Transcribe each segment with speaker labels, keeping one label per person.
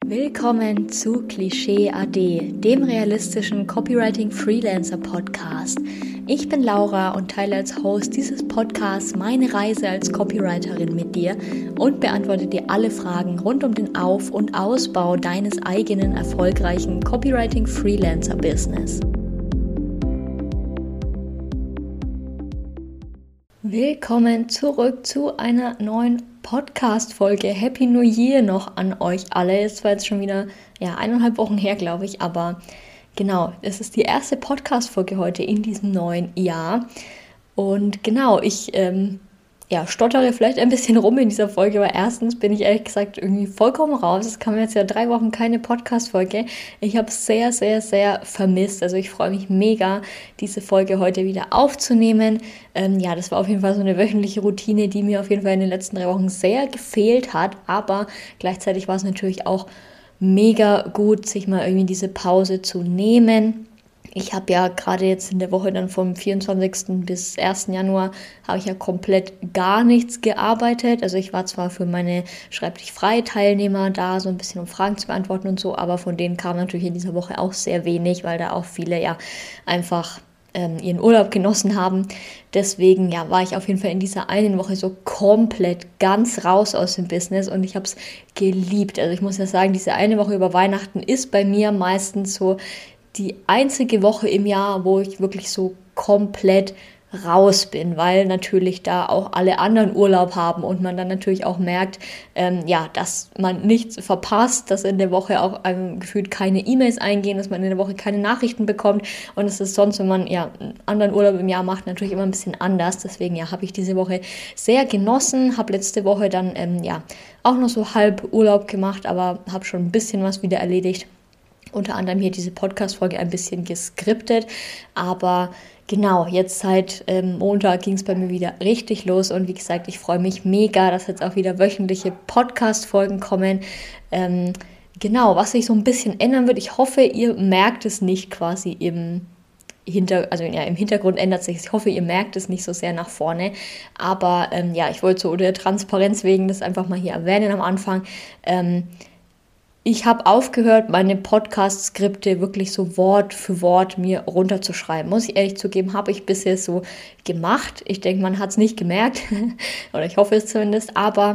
Speaker 1: Willkommen zu Klischee AD, dem realistischen Copywriting Freelancer Podcast. Ich bin Laura und teile als Host dieses Podcasts meine Reise als Copywriterin mit dir und beantworte dir alle Fragen rund um den Auf- und Ausbau deines eigenen erfolgreichen Copywriting Freelancer Business. Willkommen zurück zu einer neuen Podcast-Folge. Happy New Year noch an euch alle. Es war jetzt schon wieder 1,5 Wochen her, glaube ich, aber genau, es ist die erste Podcast-Folge heute in diesem neuen Jahr. Und genau, ich stottere vielleicht ein bisschen rum in dieser Folge, aber erstens bin ich ehrlich gesagt irgendwie vollkommen raus. Es kam jetzt ja 3 Wochen keine Podcast-Folge. Ich habe es sehr, sehr, sehr vermisst. Also ich freue mich mega, diese Folge heute wieder aufzunehmen. Das war auf jeden Fall so eine wöchentliche Routine, die mir auf jeden Fall in den letzten 3 Wochen sehr gefehlt hat. Aber gleichzeitig war es natürlich auch mega gut, sich mal irgendwie diese Pause zu nehmen. Ich habe ja gerade jetzt in der Woche dann vom 24. bis 1. Januar habe ich ja komplett gar nichts gearbeitet. Also ich war zwar für meine Schreibtisch-Frei-Teilnehmer da, so ein bisschen um Fragen zu beantworten und so, aber von denen kam natürlich in dieser Woche auch sehr wenig, weil da auch viele einfach ihren Urlaub genossen haben. Deswegen war ich auf jeden Fall in dieser einen Woche so komplett ganz raus aus dem Business und ich habe es geliebt. Also ich muss ja sagen, diese eine Woche über Weihnachten ist bei mir meistens so die einzige Woche im Jahr, wo ich wirklich so komplett raus bin, weil natürlich da auch alle anderen Urlaub haben und man dann natürlich auch merkt, dass man nichts verpasst, dass in der Woche auch gefühlt keine E-Mails eingehen, dass man in der Woche keine Nachrichten bekommt und es ist sonst, wenn man einen anderen Urlaub im Jahr macht, natürlich immer ein bisschen anders. Deswegen habe ich diese Woche sehr genossen, habe letzte Woche dann auch noch so halb Urlaub gemacht, aber habe schon ein bisschen was wieder erledigt. Unter anderem hier diese Podcast-Folge ein bisschen geskriptet, aber genau, jetzt seit Montag ging es bei mir wieder richtig los und wie gesagt, ich freue mich mega, dass jetzt auch wieder wöchentliche Podcast-Folgen kommen. Was sich so ein bisschen ändern wird, ich hoffe, ihr merkt es nicht quasi im Hintergrund ändert sich. Ich hoffe, ihr merkt es nicht so sehr nach vorne, aber ich wollte so der Transparenz wegen das einfach mal hier erwähnen am Anfang. Ich habe aufgehört, meine Podcast-Skripte wirklich so Wort für Wort mir runterzuschreiben. Muss ich ehrlich zugeben, habe ich bisher so gemacht. Ich denke, man hat es nicht gemerkt, oder ich hoffe es zumindest. Aber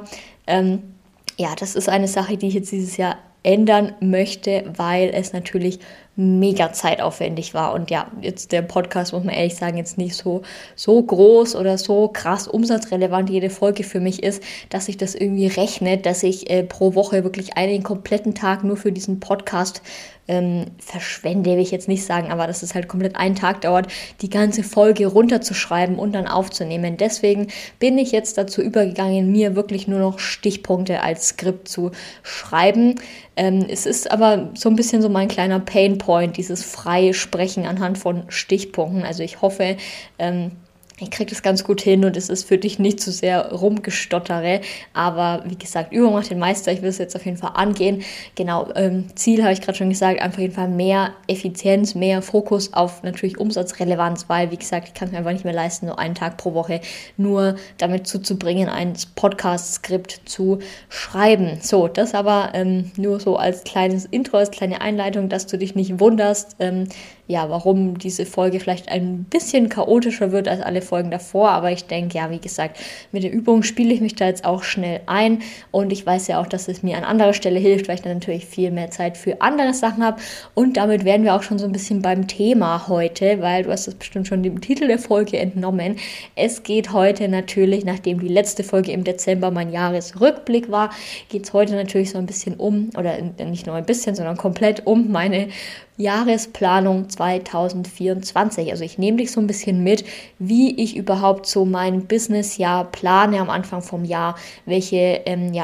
Speaker 1: das ist eine Sache, die ich jetzt dieses Jahr ändern möchte, weil es natürlich mega zeitaufwendig war. Und jetzt der Podcast, muss man ehrlich sagen, jetzt nicht so groß oder so krass umsatzrelevant jede Folge für mich ist, dass sich das irgendwie rechnet, dass ich pro Woche wirklich einen kompletten Tag nur für diesen Podcast verschwende, will ich jetzt nicht sagen, aber dass es halt komplett einen Tag dauert, die ganze Folge runterzuschreiben und dann aufzunehmen. Deswegen bin ich jetzt dazu übergegangen, mir wirklich nur noch Stichpunkte als Skript zu schreiben. Es ist aber so ein bisschen so mein kleiner Painpoint, dieses freie Sprechen anhand von Stichpunkten. Also ich hoffe, ich kriege das ganz gut hin und es ist für dich nicht zu sehr rumgestottere, aber wie gesagt, Übung macht den Meister, ich will es jetzt auf jeden Fall angehen. Genau, Ziel habe ich gerade schon gesagt, einfach auf jeden Fall mehr Effizienz, mehr Fokus auf natürlich Umsatzrelevanz, weil wie gesagt, ich kann es mir einfach nicht mehr leisten, so einen Tag pro Woche nur damit zuzubringen, ein Podcast-Skript zu schreiben. So, das aber nur so als kleines Intro, als kleine Einleitung, dass du dich nicht wunderst, warum diese Folge vielleicht ein bisschen chaotischer wird als alle Folgen davor, aber ich denke, wie gesagt, mit der Übung spiele ich mich da jetzt auch schnell ein und ich weiß ja auch, dass es mir an anderer Stelle hilft, weil ich dann natürlich viel mehr Zeit für andere Sachen habe und damit wären wir auch schon so ein bisschen beim Thema heute, weil du hast das bestimmt schon dem Titel der Folge entnommen. Es geht heute natürlich, nachdem die letzte Folge im Dezember mein Jahresrückblick war, geht es heute natürlich so ein bisschen nicht nur ein bisschen, sondern komplett um meine Jahresplanung 2024. Also ich nehme dich so ein bisschen mit, wie ich überhaupt so mein Businessjahr plane am Anfang vom Jahr, welche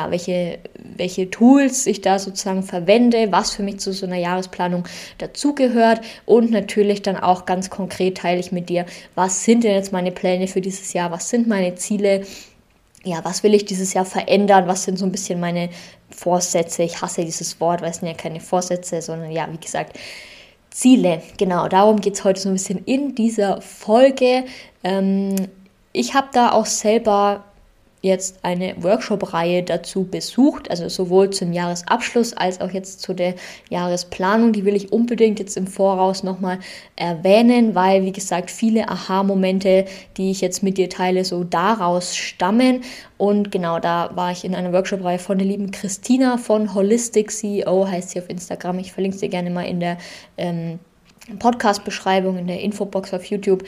Speaker 1: Tools ich da sozusagen verwende, was für mich zu so einer Jahresplanung dazugehört und natürlich dann auch ganz konkret teile ich mit dir, was sind denn jetzt meine Pläne für dieses Jahr, was sind meine Ziele, was will ich dieses Jahr verändern, was sind so ein bisschen meine Vorsätze, ich hasse dieses Wort, weil es sind ja keine Vorsätze, sondern wie gesagt, Ziele. Genau, darum geht es heute so ein bisschen in dieser Folge. Ich habe da auch selber jetzt eine Workshop-Reihe dazu besucht, also sowohl zum Jahresabschluss als auch jetzt zu der Jahresplanung. Die will ich unbedingt jetzt im Voraus nochmal erwähnen, weil, wie gesagt, viele Aha-Momente, die ich jetzt mit dir teile, so daraus stammen. Und genau, da war ich in einer Workshop-Reihe von der lieben Christina von Holistic CEO, heißt sie auf Instagram. Ich verlinke sie gerne mal in der Podcast-Beschreibung, in der Infobox auf YouTube.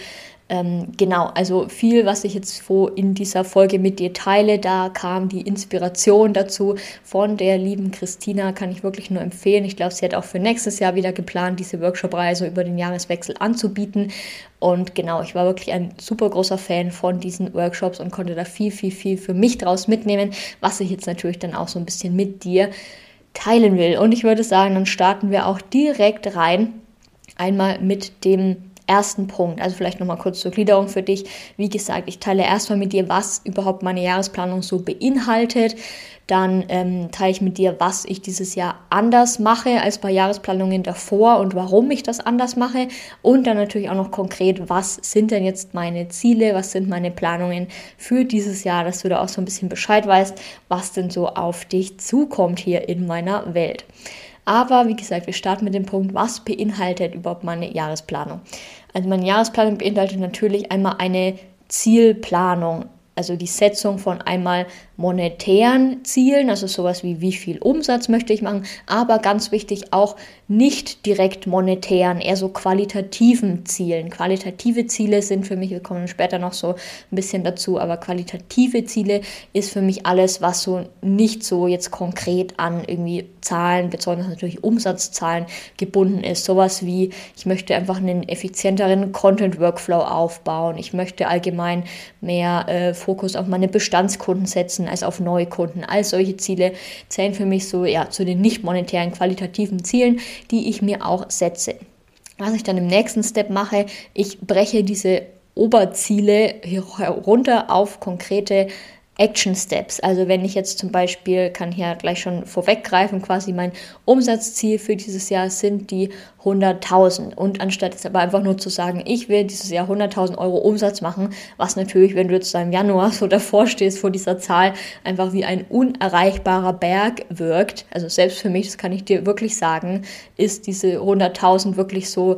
Speaker 1: Genau, also viel, was ich jetzt in dieser Folge mit dir teile, da kam die Inspiration dazu von der lieben Christina, kann ich wirklich nur empfehlen. Ich glaube, sie hat auch für nächstes Jahr wieder geplant, diese Workshop-Reise über den Jahreswechsel anzubieten. Und genau, ich war wirklich ein super großer Fan von diesen Workshops und konnte da viel für mich draus mitnehmen, was ich jetzt natürlich dann auch so ein bisschen mit dir teilen will. Und ich würde sagen, dann starten wir auch direkt rein, einmal mit dem ersten Punkt, also vielleicht nochmal kurz zur Gliederung für dich. Wie gesagt, ich teile erstmal mit dir, was überhaupt meine Jahresplanung so beinhaltet. Dann teile ich mit dir, was ich dieses Jahr anders mache als bei Jahresplanungen davor und warum ich das anders mache. Und dann natürlich auch noch konkret, was sind denn jetzt meine Ziele, was sind meine Planungen für dieses Jahr, dass du da auch so ein bisschen Bescheid weißt, was denn so auf dich zukommt hier in meiner Welt. Aber wie gesagt, wir starten mit dem Punkt, was beinhaltet überhaupt meine Jahresplanung? Also meine Jahresplanung beinhaltet natürlich einmal eine Zielplanung, also die Setzung von einmal monetären Zielen, also sowas wie viel Umsatz möchte ich machen, aber ganz wichtig auch nicht direkt monetären, eher so qualitativen Zielen. Qualitative Ziele sind für mich, wir kommen später noch so ein bisschen dazu, aber qualitative Ziele ist für mich alles, was so nicht so jetzt konkret an irgendwie Zahlen, besonders natürlich Umsatzzahlen gebunden ist. Sowas wie, ich möchte einfach einen effizienteren Content-Workflow aufbauen, ich möchte allgemein mehr Fokus auf meine Bestandskunden setzen als auf neue Kunden. All solche Ziele zählen für mich so zu den nicht monetären qualitativen Zielen, die ich mir auch setze. Was ich dann im nächsten Step mache, ich breche diese Oberziele herunter auf konkrete Action Steps. Also wenn ich jetzt zum Beispiel, kann ich ja gleich schon vorweggreifen, quasi mein Umsatzziel für dieses Jahr sind die 100.000. Und anstatt jetzt aber einfach nur zu sagen, ich will dieses Jahr 100.000 Euro Umsatz machen, was natürlich, wenn du jetzt im Januar so davor stehst vor dieser Zahl, einfach wie ein unerreichbarer Berg wirkt. Also selbst für mich, das kann ich dir wirklich sagen, ist diese 100.000 wirklich so,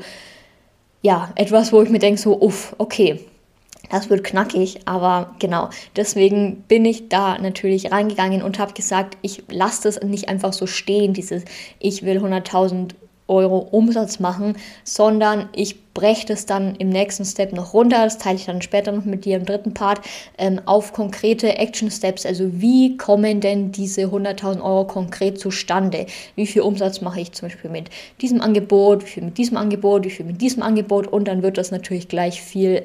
Speaker 1: etwas, wo ich mir denke, so, okay, das wird knackig, aber genau, deswegen bin ich da natürlich reingegangen und habe gesagt, ich lasse das nicht einfach so stehen, ich will 100.000 Euro Umsatz machen, sondern ich breche das dann im nächsten Step noch runter, das teile ich dann später noch mit dir im dritten Part, auf konkrete Action Steps, also wie kommen denn diese 100.000 Euro konkret zustande? Wie viel Umsatz mache ich zum Beispiel mit diesem Angebot, wie viel mit diesem Angebot, wie viel mit diesem Angebot und dann wird das natürlich gleich viel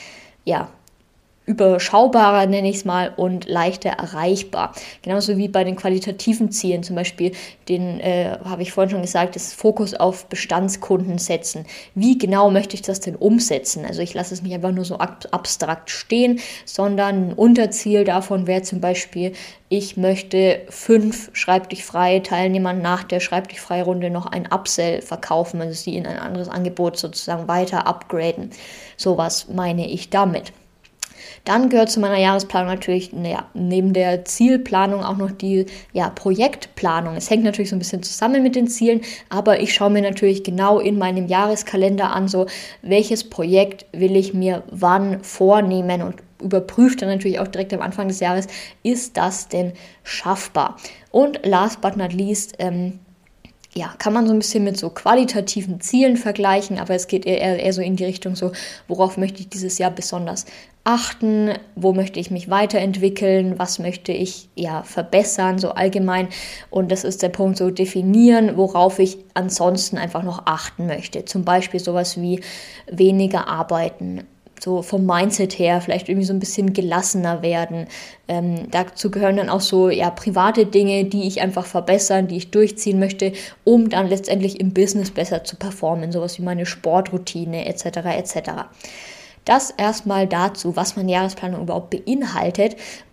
Speaker 1: überschaubarer, nenne ich es mal, und leichter erreichbar. Genauso wie bei den qualitativen Zielen, zum Beispiel, habe ich vorhin schon gesagt, das Fokus auf Bestandskunden setzen. Wie genau möchte ich das denn umsetzen? Also ich lasse es nicht einfach nur so abstrakt stehen, sondern ein Unterziel davon wäre zum Beispiel, ich möchte 5 Schreib-dich-frei Teilnehmern nach der Schreib-dich-frei-Runde noch ein Upsell verkaufen, also sie in ein anderes Angebot sozusagen weiter upgraden. Sowas meine ich damit. Dann gehört zu meiner Jahresplanung natürlich, neben der Zielplanung auch noch die Projektplanung. Es hängt natürlich so ein bisschen zusammen mit den Zielen, aber ich schaue mir natürlich genau in meinem Jahreskalender an, so welches Projekt will ich mir wann vornehmen und überprüfe dann natürlich auch direkt am Anfang des Jahres, ist das denn schaffbar? Und last but not least, kann man so ein bisschen mit so qualitativen Zielen vergleichen, aber es geht eher so in die Richtung so, worauf möchte ich dieses Jahr besonders achten, wo möchte ich mich weiterentwickeln, was möchte ich verbessern, so allgemein. Und das ist der Punkt, so definieren, worauf ich ansonsten einfach noch achten möchte. Zum Beispiel sowas wie weniger arbeiten, so vom Mindset her vielleicht irgendwie so ein bisschen gelassener werden. Dazu gehören dann auch so private Dinge, die ich einfach verbessern, die ich durchziehen möchte, um dann letztendlich im Business besser zu performen. Sowas wie meine Sportroutine etc. etc. Das erstmal dazu, was meine Jahresplanung überhaupt beinhaltet.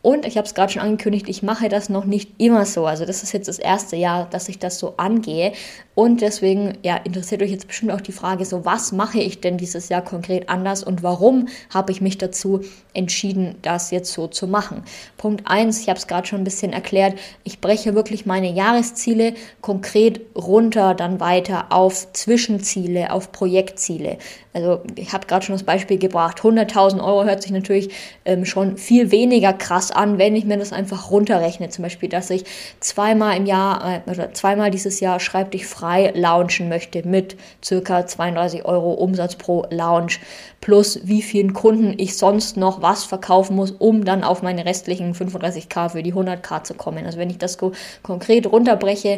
Speaker 1: Und ich habe es gerade schon angekündigt, ich mache das noch nicht immer so. Also das ist jetzt das erste Jahr, dass ich das so angehe. Und deswegen interessiert euch jetzt bestimmt auch die Frage, so was mache ich denn dieses Jahr konkret anders und warum habe ich mich dazu entschieden, das jetzt so zu machen. Punkt 1, ich habe es gerade schon ein bisschen erklärt, ich breche wirklich meine Jahresziele konkret runter, dann weiter auf Zwischenziele, auf Projektziele. Also ich habe gerade schon das Beispiel gebracht, 100.000 Euro hört sich natürlich schon viel weniger krass an, wenn ich mir das einfach runterrechne. Zum Beispiel, dass ich zweimal im Jahr oder zweimal dieses Jahr Schreib dich frei launchen möchte mit circa 32 Euro Umsatz pro Launch plus wie vielen Kunden ich sonst noch was verkaufen muss, um dann auf meine restlichen 35.000 für die 100.000 zu kommen. Also wenn ich das konkret runterbreche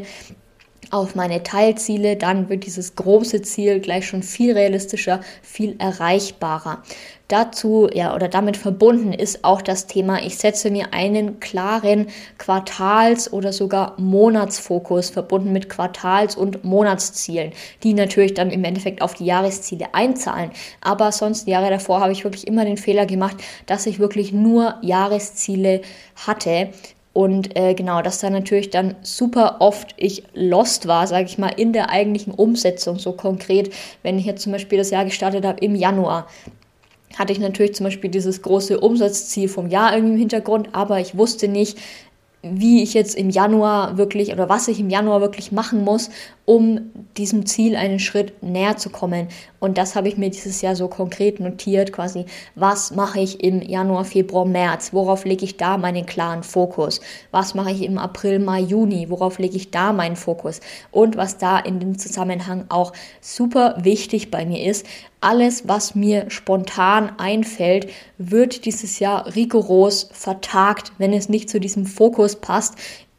Speaker 1: auf meine Teilziele, dann wird dieses große Ziel gleich schon viel realistischer, viel erreichbarer. Dazu, oder damit verbunden ist auch das Thema, ich setze mir einen klaren Quartals- oder sogar Monatsfokus, verbunden mit Quartals- und Monatszielen, die natürlich dann im Endeffekt auf die Jahresziele einzahlen. Aber sonst, Jahre davor, habe ich wirklich immer den Fehler gemacht, dass ich wirklich nur Jahresziele hatte. Und dass da natürlich dann super oft ich lost war, sage ich mal, in der eigentlichen Umsetzung. So konkret, wenn ich jetzt zum Beispiel das Jahr gestartet habe im Januar, hatte ich natürlich zum Beispiel dieses große Umsatzziel vom Jahr irgendwie im Hintergrund, aber ich wusste nicht, wie ich jetzt im Januar wirklich oder was ich im Januar wirklich machen muss, um diesem Ziel einen Schritt näher zu kommen. Und das habe ich mir dieses Jahr so konkret notiert, quasi, was mache ich im Januar, Februar, März, worauf lege ich da meinen klaren Fokus? Was mache ich im April, Mai, Juni, worauf lege ich da meinen Fokus? Und was da in dem Zusammenhang auch super wichtig bei mir ist, alles, was mir spontan einfällt, wird dieses Jahr rigoros vertagt, wenn es nicht zu diesem Fokus passt,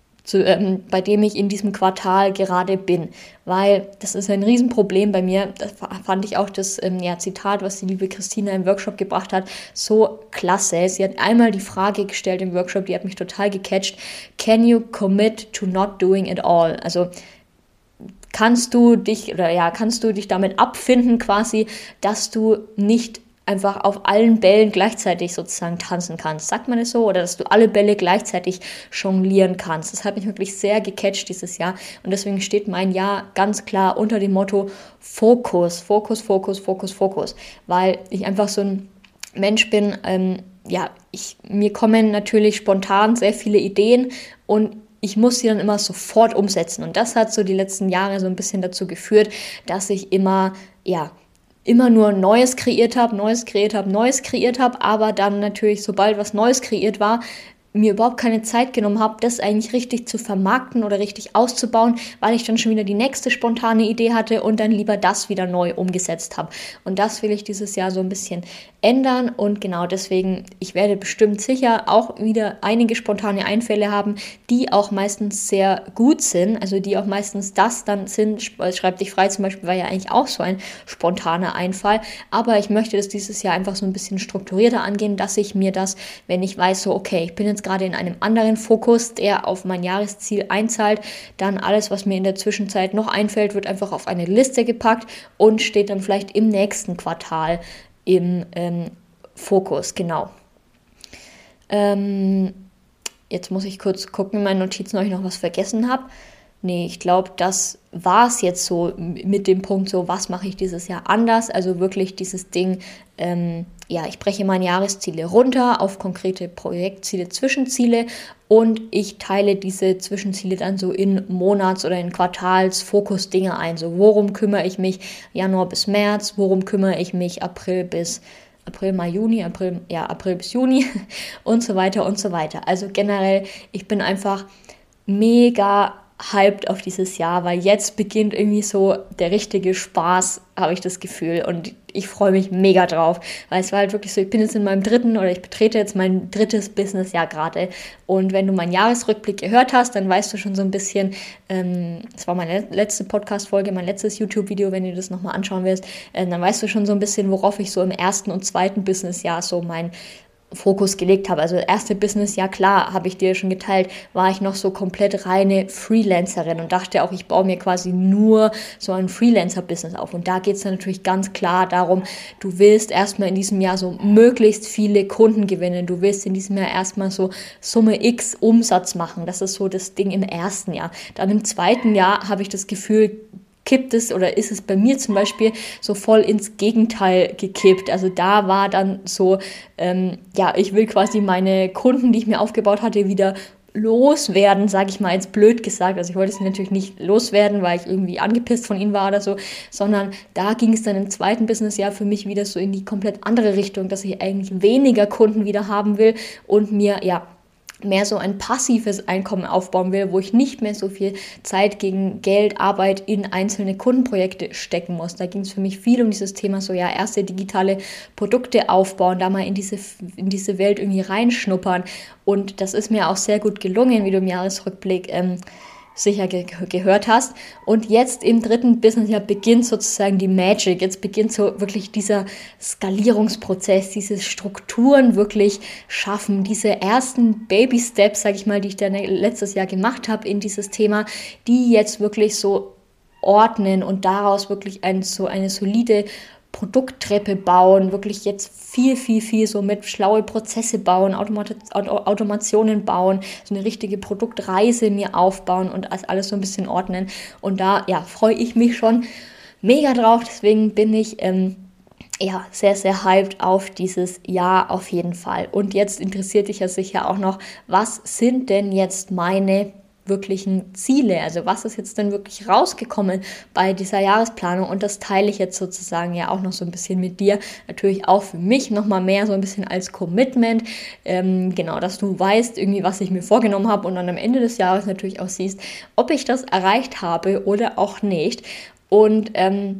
Speaker 1: bei dem ich in diesem Quartal gerade bin. Weil das ist ein Riesenproblem bei mir. Das fand ich auch das Zitat, was die liebe Christina im Workshop gebracht hat, so klasse. Sie hat einmal die Frage gestellt im Workshop, die hat mich total gecatcht. Can you commit to not doing it all? Also kannst du dich damit abfinden quasi, dass du nicht einfach auf allen Bällen gleichzeitig sozusagen tanzen kannst. Sagt man es so? Oder dass du alle Bälle gleichzeitig jonglieren kannst. Das hat mich wirklich sehr gecatcht dieses Jahr. Und deswegen steht mein Jahr ganz klar unter dem Motto Fokus, Fokus, Fokus, Fokus, Fokus. Weil ich einfach so ein Mensch bin, mir kommen natürlich spontan sehr viele Ideen und ich muss sie dann immer sofort umsetzen. Und das hat so die letzten Jahre so ein bisschen dazu geführt, dass ich immer nur Neues kreiert habe, aber dann natürlich, sobald was Neues kreiert war, mir überhaupt keine Zeit genommen habe, das eigentlich richtig zu vermarkten oder richtig auszubauen, weil ich dann schon wieder die nächste spontane Idee hatte und dann lieber das wieder neu umgesetzt habe. Und das will ich dieses Jahr so ein bisschen ändern und genau deswegen, ich werde bestimmt sicher auch wieder einige spontane Einfälle haben, die auch meistens sehr gut sind, also die auch meistens das dann sind. Schreib dich frei zum Beispiel war ja eigentlich auch so ein spontaner Einfall, aber ich möchte das dieses Jahr einfach so ein bisschen strukturierter angehen, dass ich mir das, wenn ich weiß, so okay, ich bin jetzt gerade in einem anderen Fokus, der auf mein Jahresziel einzahlt, dann alles, was mir in der Zwischenzeit noch einfällt, wird einfach auf eine Liste gepackt und steht dann vielleicht im nächsten Quartal im Fokus, genau. Jetzt muss ich kurz gucken in meinen Notizen, ob ich noch was vergessen habe. Nee, ich glaube, das war es jetzt so mit dem Punkt, so was mache ich dieses Jahr anders. Also wirklich dieses Ding, ich breche meine Jahresziele runter auf konkrete Projektziele, Zwischenziele und ich teile diese Zwischenziele dann so in Monats- oder in Quartals-Fokus-Dinge ein. So worum kümmere ich mich Januar bis März, worum kümmere ich mich April, Mai, Juni, April bis Juni und so weiter und so weiter. Also generell, ich bin einfach mega hyped auf dieses Jahr, weil jetzt beginnt irgendwie so der richtige Spaß, habe ich das Gefühl, und ich freue mich mega drauf, weil es war halt wirklich so, ich bin jetzt in meinem ich betrete jetzt mein 3. Businessjahr gerade und wenn du meinen Jahresrückblick gehört hast, dann weißt du schon so ein bisschen, das war meine letzte Podcast-Folge, mein letztes YouTube-Video, wenn du das nochmal anschauen willst, dann weißt du schon so ein bisschen, worauf ich so im 1. und 2. Businessjahr so mein Fokus gelegt habe. Also erste Business, ja klar, habe ich dir schon geteilt, war ich noch so komplett reine Freelancerin und dachte auch, ich baue mir quasi nur so ein Freelancer-Business auf. Und da geht es dann natürlich ganz klar darum, du willst erstmal in diesem Jahr so möglichst viele Kunden gewinnen. Du willst in diesem Jahr erstmal so Summe X Umsatz machen. Das ist so das Ding im ersten Jahr. Dann im zweiten Jahr habe ich das Gefühl, kippt es oder ist es bei mir zum Beispiel so voll ins Gegenteil gekippt. Also da war dann so, ich will quasi meine Kunden, die ich mir aufgebaut hatte, wieder loswerden, sage ich mal jetzt blöd gesagt. Also ich wollte es natürlich nicht loswerden, weil ich irgendwie angepisst von ihnen war oder so, sondern da ging es dann im zweiten Businessjahr für mich wieder so in die komplett andere Richtung, dass ich eigentlich weniger Kunden wieder haben will und mir, mehr so ein passives Einkommen aufbauen will, wo ich nicht mehr so viel Zeit gegen Geld, Arbeit in einzelne Kundenprojekte stecken muss. Da ging es für mich viel um dieses Thema so, erste digitale Produkte aufbauen, da mal in diese Welt irgendwie reinschnuppern. Und das ist mir auch sehr gut gelungen, wie du im Jahresrückblick sicher gehört hast. Und jetzt im dritten Businessjahr beginnt sozusagen die Magic. Jetzt beginnt so wirklich dieser Skalierungsprozess, diese Strukturen wirklich schaffen, diese ersten Baby-Steps, sage ich mal, die ich dann letztes Jahr gemacht habe in dieses Thema, die jetzt wirklich so ordnen und daraus wirklich eine solide Produkttreppe bauen, wirklich jetzt viel so mit schlaue Prozesse bauen, Automationen bauen, so eine richtige Produktreise mir aufbauen und alles so ein bisschen ordnen. Und da, freue ich mich schon mega drauf. Deswegen bin ich sehr, sehr hyped auf dieses Jahr auf jeden Fall. Und jetzt interessiert dich ja sicher auch noch, was sind denn jetzt meine wirklichen Ziele, also was ist jetzt denn wirklich rausgekommen bei dieser Jahresplanung, und das teile ich jetzt sozusagen auch noch so ein bisschen mit dir, natürlich auch für mich nochmal mehr so ein bisschen als Commitment, dass du weißt irgendwie, was ich mir vorgenommen habe und dann am Ende des Jahres natürlich auch siehst, ob ich das erreicht habe oder auch nicht. Und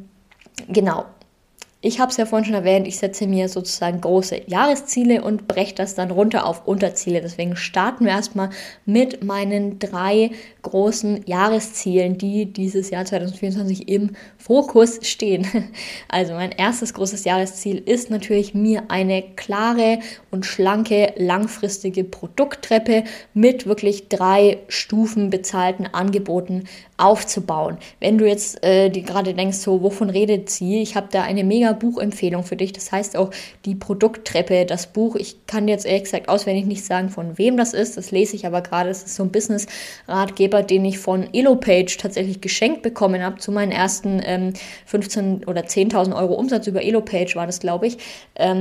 Speaker 1: ich habe es ja vorhin schon erwähnt, ich setze mir sozusagen große Jahresziele und breche das dann runter auf Unterziele. Deswegen starten wir erstmal mit meinen 3 großen Jahreszielen, die dieses Jahr 2024 im Fokus stehen. Also mein erstes großes Jahresziel ist natürlich, mir eine klare und schlanke, langfristige Produkttreppe mit wirklich 3 Stufen bezahlten Angeboten aufzubauen. Wenn du jetzt dir gerade denkst, so wovon redet sie? Ich habe da eine mega Buchempfehlung für dich. Das heißt auch die Produkttreppe, das Buch. Ich kann jetzt ehrlich gesagt auswendig nicht sagen, von wem das ist. Das lese ich aber gerade. Das ist so ein Business-Ratgeber, den ich von Elopage tatsächlich geschenkt bekommen habe zu meinen ersten 15.000 oder 10.000 Euro Umsatz über Elopage war das, glaube ich.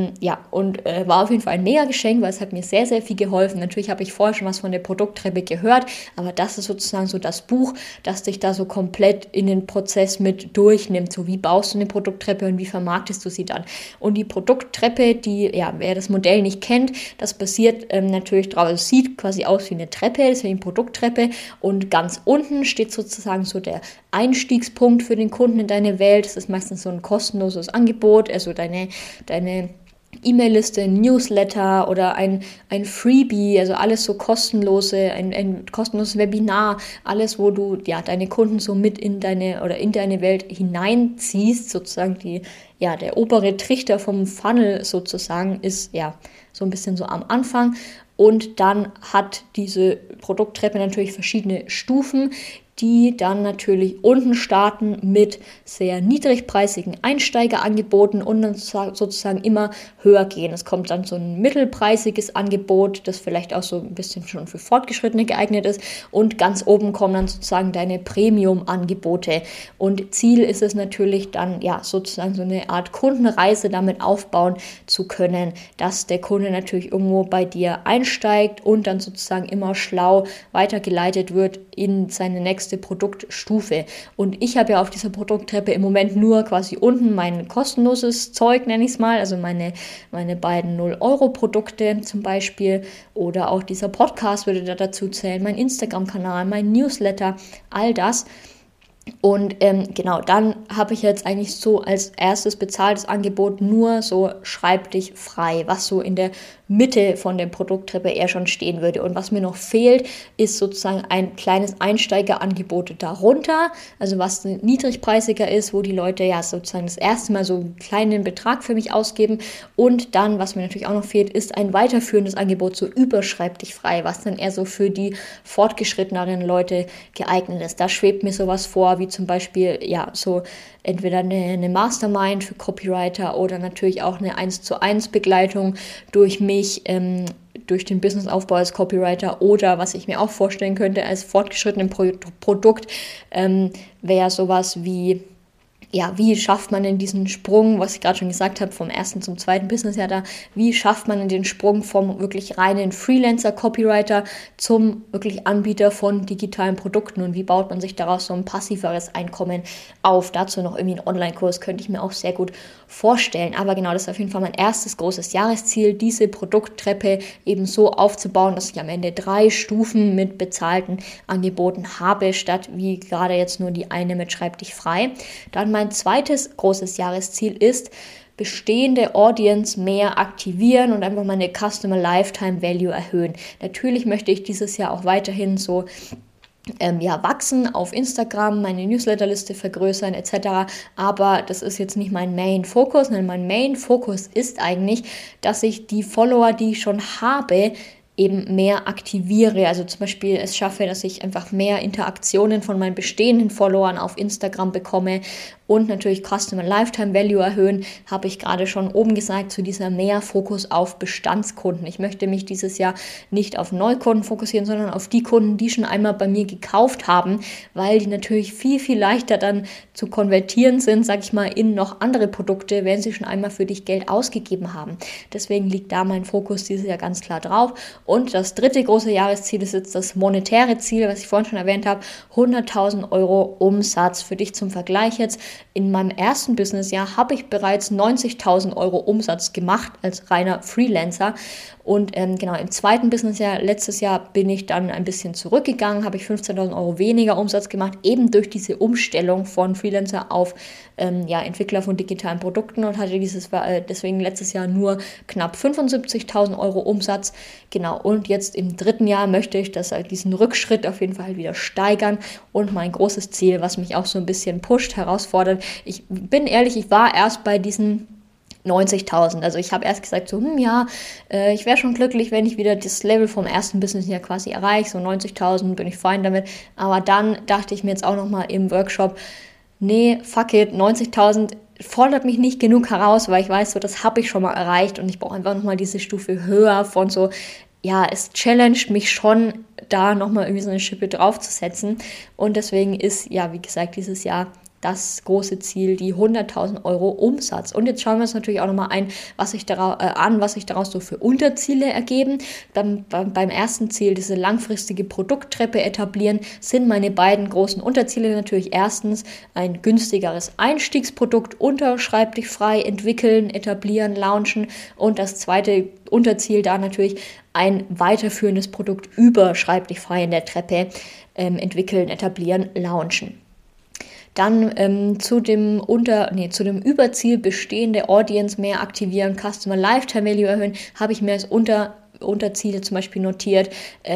Speaker 1: War auf jeden Fall ein mega Geschenk, weil es hat mir sehr, sehr viel geholfen. Natürlich habe ich vorher schon was von der Produkttreppe gehört, aber das ist sozusagen so das Buch, das dich da so komplett in den Prozess mit durchnimmt. So, wie baust du eine Produkttreppe und wie vermarktest du sie dann? Und die Produkttreppe, wer das Modell nicht kennt, das basiert natürlich drauf, es sieht quasi aus wie eine Treppe, das ist eine Produkttreppe, und ganz unten steht sozusagen so der Einstiegspunkt für den Kunden in deine Welt. Das ist meistens so ein kostenloses Angebot, also deine E-Mail-Liste, ein Newsletter oder ein Freebie, also alles so kostenlose, ein kostenloses Webinar, alles, wo du deine Kunden so mit in deine Welt hineinziehst, sozusagen der obere Trichter vom Funnel sozusagen ist so ein bisschen so am Anfang. Und dann hat diese Produkttreppe natürlich verschiedene Stufen, die dann natürlich unten starten mit sehr niedrigpreisigen Einsteigerangeboten und dann sozusagen immer höher gehen. Es kommt dann so ein mittelpreisiges Angebot, das vielleicht auch so ein bisschen schon für Fortgeschrittene geeignet ist, und ganz oben kommen dann sozusagen deine Premium-Angebote. Und Ziel ist es natürlich dann sozusagen so eine Art Kundenreise damit aufbauen zu können, dass der Kunde natürlich irgendwo bei dir einsteigt und dann sozusagen immer schlau weitergeleitet wird in seine nächste Produktstufe. Und ich habe auf dieser Produkttreppe im Moment nur quasi unten mein kostenloses Zeug, nenne ich es mal, also meine beiden 0-Euro-Produkte zum Beispiel, oder auch dieser Podcast würde da dazu zählen, mein Instagram-Kanal, mein Newsletter, all das. Und dann habe ich jetzt eigentlich so als erstes bezahltes Angebot nur so Schreib dich frei, was so in der Mitte von der Produkttreppe eher schon stehen würde. Und was mir noch fehlt, ist sozusagen ein kleines Einsteigerangebot darunter, also was niedrigpreisiger ist, wo die Leute ja sozusagen das erste Mal so einen kleinen Betrag für mich ausgeben. Und dann, was mir natürlich auch noch fehlt, ist ein weiterführendes Angebot, so Schreib dich frei, was dann eher so für die fortgeschritteneren Leute geeignet ist. Da schwebt mir sowas vor, wie zum Beispiel, ja, so entweder eine Mastermind für Copywriter oder natürlich auch eine 1:1 Begleitung durch mich, durch den Businessaufbau als Copywriter, oder was ich mir auch vorstellen könnte als fortgeschrittenen Produkt, wäre sowas wie, ja, wie schafft man denn diesen Sprung, was ich gerade schon gesagt habe, vom ersten zum zweiten Businessjahr da, wie schafft man denn den Sprung vom wirklich reinen Freelancer-Copywriter zum wirklich Anbieter von digitalen Produkten, und wie baut man sich daraus so ein passiveres Einkommen auf? Dazu noch irgendwie einen Online-Kurs könnte ich mir auch sehr gut vorstellen, aber genau, das ist auf jeden Fall mein erstes großes Jahresziel, diese Produkttreppe eben so aufzubauen, dass ich am Ende 3 Stufen mit bezahlten Angeboten habe, statt wie gerade jetzt nur die eine mit Schreib dich frei. Dann mein zweites großes Jahresziel ist, bestehende Audience mehr aktivieren und einfach meine Customer Lifetime Value erhöhen. Natürlich möchte ich dieses Jahr auch weiterhin so wachsen auf Instagram, meine Newsletterliste vergrößern etc. Aber das ist jetzt nicht mein Main-Fokus, sondern mein Main-Fokus ist eigentlich, dass ich die Follower, die ich schon habe, eben mehr aktiviere. Also zum Beispiel es schaffe, dass ich einfach mehr Interaktionen von meinen bestehenden Followern auf Instagram bekomme und natürlich Customer Lifetime Value erhöhen, habe ich gerade schon oben gesagt, zu dieser mehr Fokus auf Bestandskunden. Ich möchte mich dieses Jahr nicht auf Neukunden fokussieren, sondern auf die Kunden, die schon einmal bei mir gekauft haben, weil die natürlich viel, viel leichter dann zu konvertieren sind, sag ich mal, in noch andere Produkte, wenn sie schon einmal für dich Geld ausgegeben haben. Deswegen liegt da mein Fokus dieses Jahr ganz klar drauf. Und das dritte große Jahresziel ist jetzt das monetäre Ziel, was ich vorhin schon erwähnt habe, 100.000 Euro Umsatz. Für dich zum Vergleich jetzt, in meinem ersten Businessjahr habe ich bereits 90.000 Euro Umsatz gemacht als reiner Freelancer. Und genau, im zweiten Businessjahr, letztes Jahr, bin ich dann ein bisschen zurückgegangen, habe ich 15.000 Euro weniger Umsatz gemacht, eben durch diese Umstellung von Freelancer auf Entwickler von digitalen Produkten, und hatte deswegen letztes Jahr nur knapp 75.000 Euro Umsatz. Genau, und jetzt im dritten Jahr möchte ich diesen Rückschritt auf jeden Fall wieder steigern, und mein großes Ziel, was mich auch so ein bisschen pusht, herausfordert. Ich bin ehrlich, ich war erst bei diesen 90.000. Also ich habe erst gesagt, so, ich wäre schon glücklich, wenn ich wieder das Level vom ersten Businessjahr quasi erreiche, so 90.000, bin ich fein damit. Aber dann dachte ich mir jetzt auch nochmal im Workshop, nee, fuck it, 90.000 fordert mich nicht genug heraus, weil ich weiß, so, das habe ich schon mal erreicht, und ich brauche einfach nochmal diese Stufe höher von so, ja, es challenged mich schon, da nochmal irgendwie so eine Schippe draufzusetzen, und deswegen ist, ja, wie gesagt, dieses Jahr das große Ziel, die 100.000 Euro Umsatz. Und jetzt schauen wir uns natürlich auch nochmal was sich daraus so für Unterziele ergeben. Beim ersten Ziel, diese langfristige Produkttreppe etablieren, sind meine beiden großen Unterziele natürlich erstens ein günstigeres Einstiegsprodukt unter Schreib dich frei entwickeln, etablieren, launchen, und das zweite Unterziel da natürlich ein weiterführendes Produkt über Schreib dich frei in der Treppe entwickeln, etablieren, launchen. Dann zu dem Überziel bestehende Audience mehr aktivieren, Customer Lifetime Value erhöhen, habe ich mir als Unterziele zum Beispiel notiert,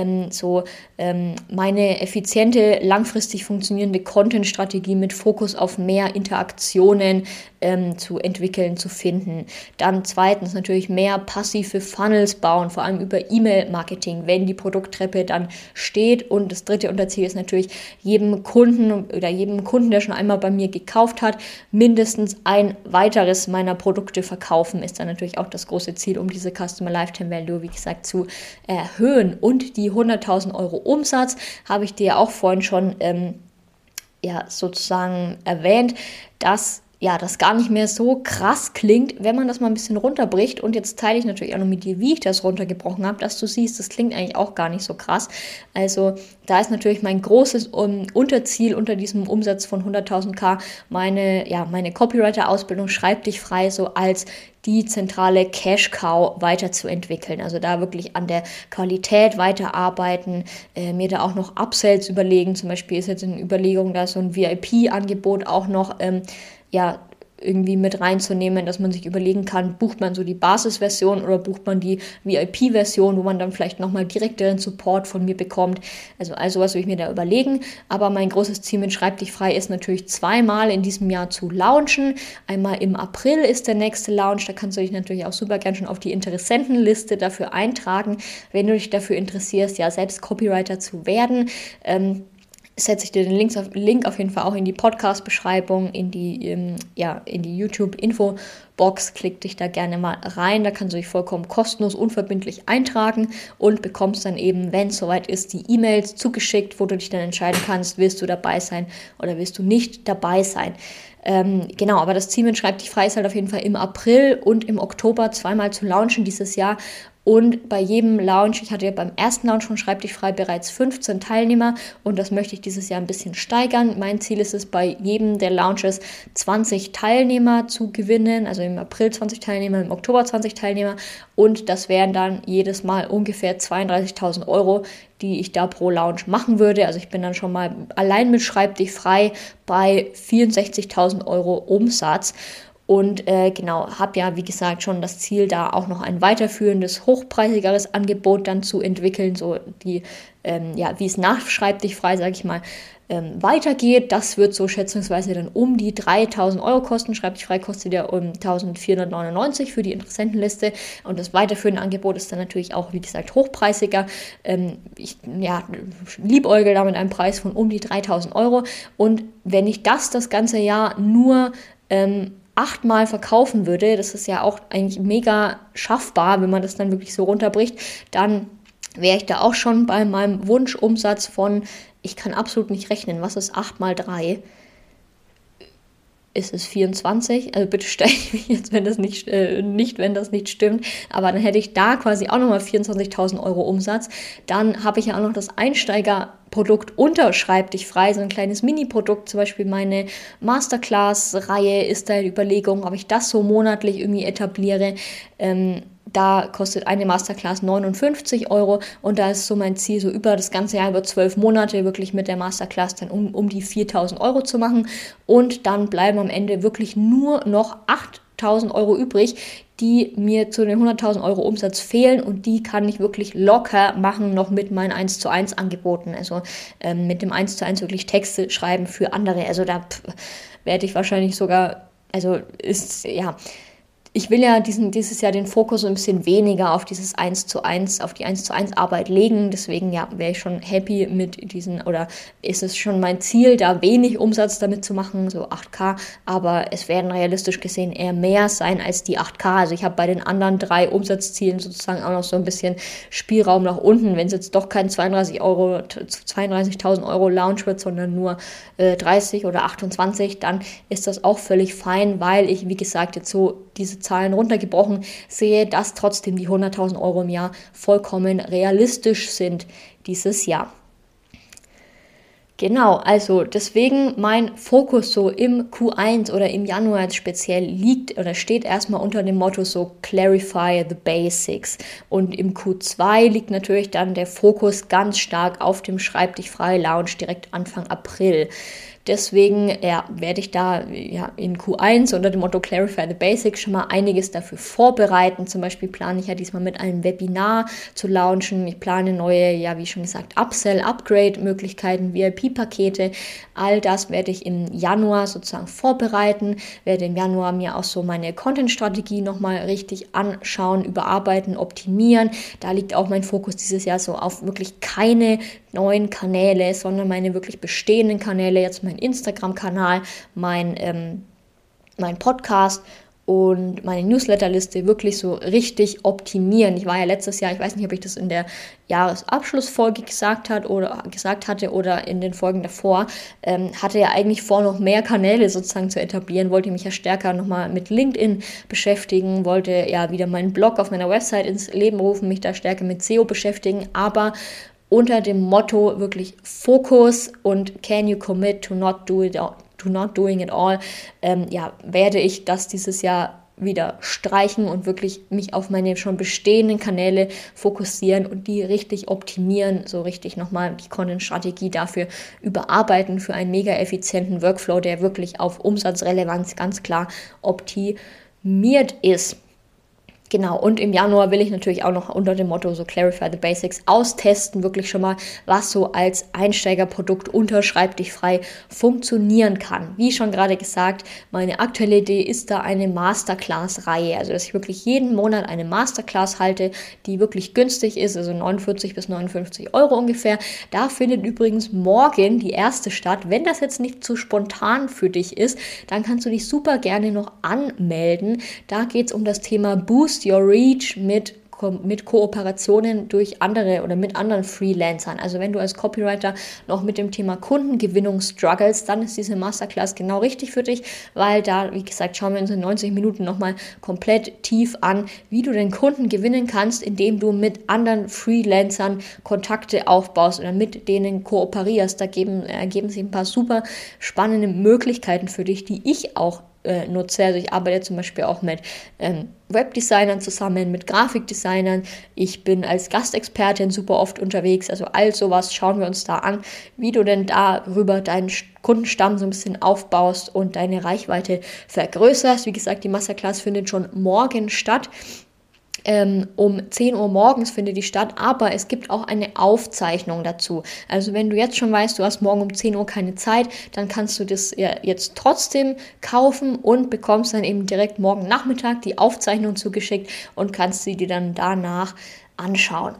Speaker 1: meine effiziente, langfristig funktionierende Content-Strategie mit Fokus auf mehr Interaktionen zu entwickeln, zu finden. Dann zweitens natürlich mehr passive Funnels bauen, vor allem über E-Mail-Marketing, wenn die Produkttreppe dann steht. Und das dritte Unterziel ist natürlich jedem Kunden, der schon einmal bei mir gekauft hat, mindestens ein weiteres meiner Produkte verkaufen, ist dann natürlich auch das große Ziel, um diese Customer Lifetime Value, wie gesagt, zu erhöhen. Und die 100.000 Euro Umsatz habe ich dir ja auch vorhin schon sozusagen erwähnt, dass das gar nicht mehr so krass klingt, wenn man das mal ein bisschen runterbricht. Und jetzt teile ich natürlich auch noch mit dir, wie ich das runtergebrochen habe, dass du siehst, das klingt eigentlich auch gar nicht so krass. Also da ist natürlich mein großes Unterziel unter diesem Umsatz von 100.000 meine Copywriter-Ausbildung Schreib dich frei so als die zentrale Cash-Cow weiterzuentwickeln. Also da wirklich an der Qualität weiterarbeiten, mir da auch noch Upsells überlegen. Zum Beispiel ist jetzt in Überlegung, da so ein VIP-Angebot auch noch irgendwie mit reinzunehmen, dass man sich überlegen kann, bucht man so die Basisversion oder bucht man die VIP-Version, wo man dann vielleicht nochmal direkteren Support von mir bekommt. Also sowas will ich mir da überlegen. Aber mein großes Ziel mit Schreib dich frei ist natürlich 2-mal in diesem Jahr zu launchen. Einmal im April ist der nächste Launch, da kannst du dich natürlich auch super gern schon auf die Interessentenliste dafür eintragen, wenn du dich dafür interessierst, ja selbst Copywriter zu werden. Setze ich dir den Link auf jeden Fall auch in die Podcast-Beschreibung, in die YouTube-Info-Box. Klick dich da gerne mal rein. Da kannst du dich vollkommen kostenlos, unverbindlich eintragen und bekommst dann eben, wenn es soweit ist, die E-Mails zugeschickt, wo du dich dann entscheiden kannst, willst du dabei sein oder willst du nicht dabei sein. Genau, aber das Ziel mit Schreib dich frei ist halt auf jeden Fall im April und im Oktober 2-mal zu launchen dieses Jahr. Und bei jedem Launch, ich hatte ja beim ersten Launch von Schreib dich frei bereits 15 Teilnehmer und das möchte ich dieses Jahr ein bisschen steigern. Mein Ziel ist es, bei jedem der Launches 20 Teilnehmer zu gewinnen, also im April 20 Teilnehmer, im Oktober 20 Teilnehmer und das wären dann jedes Mal ungefähr 32.000 €, die ich da pro Launch machen würde. Also ich bin dann schon mal allein mit Schreib dich frei bei 64.000 € Umsatz. Und habe ja, wie gesagt, schon das Ziel, da auch noch ein weiterführendes, hochpreisigeres Angebot dann zu entwickeln, so wie es nach Schreib dich frei, sage ich mal, weitergeht. Das wird so schätzungsweise dann um die 3.000 € kosten. Schreib dich frei kostet ja 1.499 € für die Interessentenliste und das weiterführende Angebot ist dann natürlich auch, wie gesagt, hochpreisiger. Ich liebäugel da mit einem Preis von um die 3.000 € und wenn ich das ganze Jahr nur 8-mal verkaufen würde, das ist ja auch eigentlich mega schaffbar, wenn man das dann wirklich so runterbricht, dann wäre ich da auch schon bei meinem Wunschumsatz von, ich kann absolut nicht rechnen, was ist 8 mal 3? Ist es 24? Also bitte stelle ich mich jetzt, wenn das nicht stimmt. Aber dann hätte ich da quasi auch nochmal 24.000 € Umsatz. Dann habe ich ja auch noch das Einsteigerprodukt unter Schreib dich frei, so ein kleines Mini-Produkt, zum Beispiel meine Masterclass-Reihe ist da in Überlegung, ob ich das so monatlich irgendwie etabliere. Da kostet eine Masterclass 59 € und da ist so mein Ziel, so über das ganze Jahr, über 12 Monate wirklich mit der Masterclass dann um die 4.000 € zu machen und dann bleiben am Ende wirklich nur noch 8.000 € übrig, die mir zu den 100.000 € Umsatz fehlen und die kann ich wirklich locker machen, noch mit meinen 1:1 Angeboten, also mit dem 1:1 wirklich Texte schreiben für andere, also da werde ich wahrscheinlich sogar, ich will ja dieses Jahr den Fokus so ein bisschen weniger auf dieses 1:1, auf die 1:1 Arbeit legen. Deswegen, wäre ich schon happy mit oder ist es schon mein Ziel, da wenig Umsatz damit zu machen, so 8.000. Aber es werden realistisch gesehen eher mehr sein als die 8.000. Also ich habe bei den anderen 3 Umsatzzielen sozusagen auch noch so ein bisschen Spielraum nach unten. Wenn es jetzt doch kein 32.000 € Launch wird, sondern nur 30 oder 28, dann ist das auch völlig fein, weil ich, wie gesagt, jetzt so diese Zahlen runtergebrochen sehe, dass trotzdem die 100.000 € im Jahr vollkommen realistisch sind dieses Jahr. Genau, also deswegen mein Fokus so im Q1 oder im Januar jetzt speziell liegt oder steht erstmal unter dem Motto so Clarify the Basics und im Q2 liegt natürlich dann der Fokus ganz stark auf dem Schreib dich frei Launch direkt Anfang April. Deswegen werde ich da in Q1 unter dem Motto Clarify the Basics schon mal einiges dafür vorbereiten. Zum Beispiel plane ich ja diesmal mit einem Webinar zu launchen. Ich plane neue, wie schon gesagt, Upsell-Upgrade-Möglichkeiten, VIP-Pakete. All das werde ich im Januar sozusagen vorbereiten. Werde im Januar mir auch so meine Content-Strategie nochmal richtig anschauen, überarbeiten, optimieren. Da liegt auch mein Fokus dieses Jahr so auf wirklich keine neuen Kanäle, sondern meine wirklich bestehenden Kanäle, jetzt mein Instagram-Kanal, mein Podcast und meine Newsletterliste wirklich so richtig optimieren. Ich war ja letztes Jahr, ich weiß nicht, ob ich das in der Jahresabschlussfolge gesagt hatte oder in den Folgen davor, hatte ja eigentlich vor, noch mehr Kanäle sozusagen zu etablieren, wollte mich ja stärker nochmal mit LinkedIn beschäftigen, wollte wieder meinen Blog auf meiner Website ins Leben rufen, mich da stärker mit SEO beschäftigen, aber unter dem Motto wirklich Fokus und can you commit to not doing it all, werde ich das dieses Jahr wieder streichen und wirklich mich auf meine schon bestehenden Kanäle fokussieren und die richtig optimieren, so richtig nochmal die Content-Strategie dafür überarbeiten für einen mega effizienten Workflow, der wirklich auf Umsatzrelevanz ganz klar optimiert ist. Genau, und im Januar will ich natürlich auch noch unter dem Motto so Clarify the Basics austesten, wirklich schon mal, was so als Einsteigerprodukt unter Schreib dich frei funktionieren kann. Wie schon gerade gesagt, meine aktuelle Idee ist da eine Masterclass-Reihe, also dass ich wirklich jeden Monat eine Masterclass halte, die wirklich günstig ist, also 49 bis 59 Euro ungefähr. Da findet übrigens morgen die erste statt. Wenn das jetzt nicht zu spontan für dich ist, dann kannst du dich super gerne noch anmelden. Da geht es um das Thema Boost Your Reach mit Kooperationen durch andere oder mit anderen Freelancern. Also wenn du als Copywriter noch mit dem Thema Kundengewinnung struggles, dann ist diese Masterclass genau richtig für dich, weil da, wie gesagt, schauen wir uns in 90 Minuten nochmal komplett tief an, wie du den Kunden gewinnen kannst, indem du mit anderen Freelancern Kontakte aufbaust oder mit denen kooperierst. Da ergeben sich ein paar super spannende Möglichkeiten für dich, die ich auch nutze. Also ich arbeite zum Beispiel auch mit Webdesignern zusammen, mit Grafikdesignern. Ich bin als Gastexpertin super oft unterwegs. Also all sowas schauen wir uns da an, wie du denn darüber deinen Kundenstamm so ein bisschen aufbaust und deine Reichweite vergrößerst. Wie gesagt, die Masterclass findet schon morgen statt. Um 10 Uhr morgens findet die statt, aber es gibt auch eine Aufzeichnung dazu. Also wenn du jetzt schon weißt, du hast morgen um 10 Uhr keine Zeit, dann kannst du das jetzt trotzdem kaufen und bekommst dann eben direkt morgen Nachmittag die Aufzeichnung zugeschickt und kannst sie dir dann danach anschauen.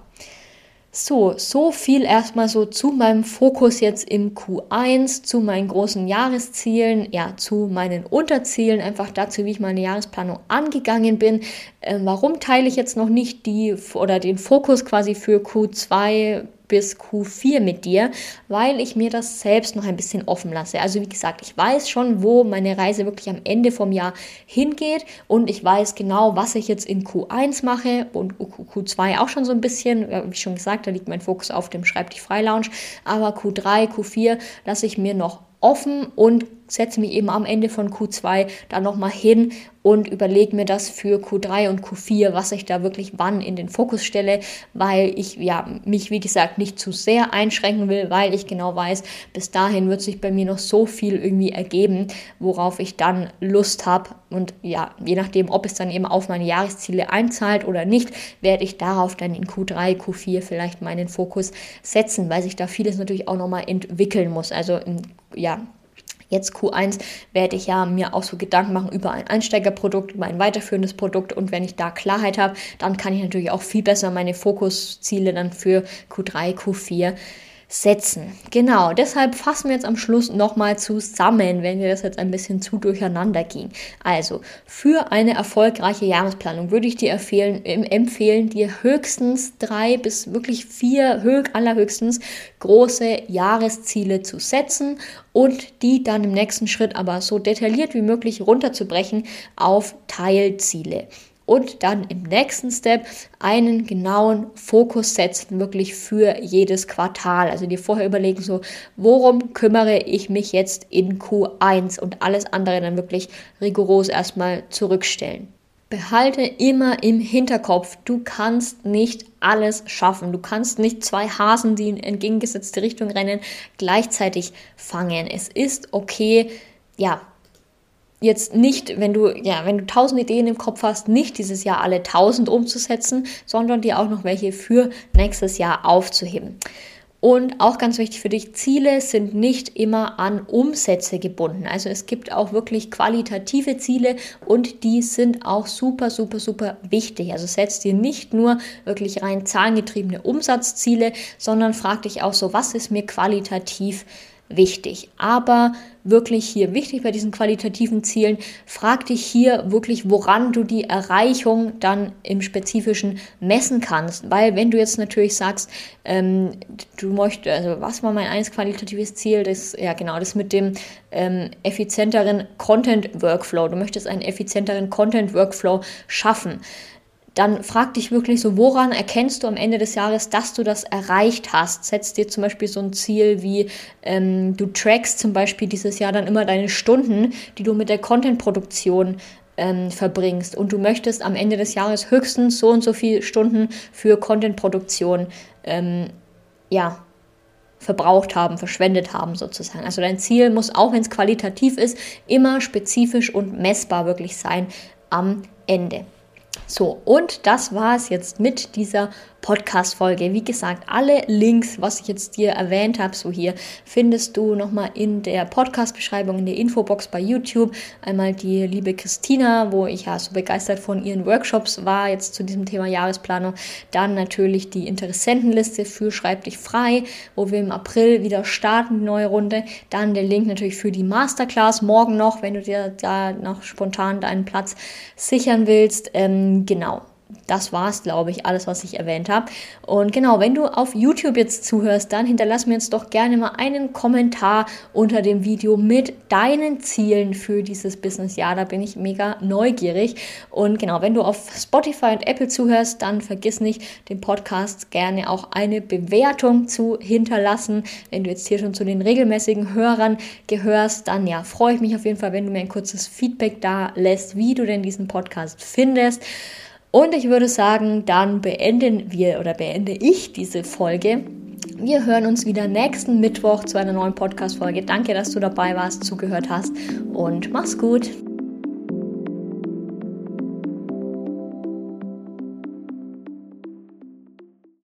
Speaker 1: So viel erstmal so zu meinem Fokus jetzt im Q1, zu meinen großen Jahreszielen, ja, zu meinen Unterzielen, einfach dazu, wie ich meine Jahresplanung angegangen bin. Warum teile ich jetzt noch nicht den Fokus quasi für Q2 bis Q4 mit dir, weil ich mir das selbst noch ein bisschen offen lasse. Also wie gesagt, ich weiß schon, wo meine Reise wirklich am Ende vom Jahr hingeht und ich weiß genau, was ich jetzt in Q1 mache und Q2 auch schon so ein bisschen, wie schon gesagt, da liegt mein Fokus auf dem Schreib dich frei Lounge, aber Q3, Q4 lasse ich mir noch offen und setze mich eben am Ende von Q2 dann nochmal hin und überlege mir das für Q3 und Q4, was ich da wirklich wann in den Fokus stelle, weil ich mich, wie gesagt, nicht zu sehr einschränken will, weil ich genau weiß, bis dahin wird sich bei mir noch so viel irgendwie ergeben, worauf ich dann Lust habe und ja, je nachdem, ob es dann eben auf meine Jahresziele einzahlt oder nicht, werde ich darauf dann in Q3, Q4 vielleicht meinen Fokus setzen, weil sich da vieles natürlich auch nochmal entwickeln muss, also jetzt Q1 werde ich mir auch so Gedanken machen über ein Einsteigerprodukt, über ein weiterführendes Produkt und wenn ich da Klarheit habe, dann kann ich natürlich auch viel besser meine Fokusziele dann für Q3, Q4 setzen. Genau, deshalb fassen wir jetzt am Schluss nochmal zusammen, wenn dir das jetzt ein bisschen zu durcheinander ging. Also, für eine erfolgreiche Jahresplanung würde ich dir empfehlen, dir höchstens 3 bis wirklich 4, allerhöchstens große Jahresziele zu setzen und die dann im nächsten Schritt aber so detailliert wie möglich runterzubrechen auf Teilziele. Und dann im nächsten Step einen genauen Fokus setzen, wirklich für jedes Quartal. Also dir vorher überlegen, so, worum kümmere ich mich jetzt in Q1 und alles andere dann wirklich rigoros erstmal zurückstellen. Behalte immer im Hinterkopf, du kannst nicht alles schaffen. Du kannst nicht 2 Hasen, die in entgegengesetzte Richtung rennen, gleichzeitig fangen. Es ist okay, jetzt nicht, wenn du 1000 Ideen im Kopf hast, nicht dieses Jahr alle 1000 umzusetzen, sondern dir auch noch welche für nächstes Jahr aufzuheben. Und auch ganz wichtig für dich, Ziele sind nicht immer an Umsätze gebunden. Also es gibt auch wirklich qualitative Ziele und die sind auch super, super, super wichtig. Also setz dir nicht nur wirklich rein zahlengetriebene Umsatzziele, sondern frag dich auch so, was ist mir qualitativ wichtig. Aber wirklich hier wichtig bei diesen qualitativen Zielen, frag dich hier wirklich, woran du die Erreichung dann im Spezifischen messen kannst. Weil wenn du jetzt natürlich sagst, du möchtest, also was war mein eines qualitatives Ziel, das mit dem effizienteren Content-Workflow. Du möchtest einen effizienteren Content-Workflow schaffen. Dann frag dich wirklich so, woran erkennst du am Ende des Jahres, dass du das erreicht hast? Setz dir zum Beispiel so ein Ziel wie, du trackst zum Beispiel dieses Jahr dann immer deine Stunden, die du mit der Content-Produktion verbringst und du möchtest am Ende des Jahres höchstens so und so viele Stunden für Content-Produktion verbraucht haben, verschwendet haben sozusagen. Also dein Ziel muss, auch wenn es qualitativ ist, immer spezifisch und messbar wirklich sein am Ende. So, und das war es jetzt mit dieser Podcast-Folge. Wie gesagt, alle Links, was ich jetzt dir erwähnt habe, so hier, findest du nochmal in der Podcast-Beschreibung, in der Infobox bei YouTube. Einmal die liebe Christina, wo ich ja so begeistert von ihren Workshops war, jetzt zu diesem Thema Jahresplanung. Dann natürlich die Interessentenliste für Schreib dich frei, wo wir im April wieder starten, die neue Runde. Dann der Link natürlich für die Masterclass morgen noch, wenn du dir da noch spontan deinen Platz sichern willst. Genau. Das war's, glaube ich, alles, was ich erwähnt habe. Und genau, wenn du auf YouTube jetzt zuhörst, dann hinterlass mir jetzt doch gerne mal einen Kommentar unter dem Video mit deinen Zielen für dieses Businessjahr. Da bin ich mega neugierig. Und genau, wenn du auf Spotify und Apple zuhörst, dann vergiss nicht, dem Podcast gerne auch eine Bewertung zu hinterlassen. Wenn du jetzt hier schon zu den regelmäßigen Hörern gehörst, dann ja, freue ich mich auf jeden Fall, wenn du mir ein kurzes Feedback da lässt, wie du denn diesen Podcast findest. Und ich würde sagen, dann beende ich diese Folge. Wir hören uns wieder nächsten Mittwoch zu einer neuen Podcast-Folge. Danke, dass du dabei warst, zugehört hast und mach's gut.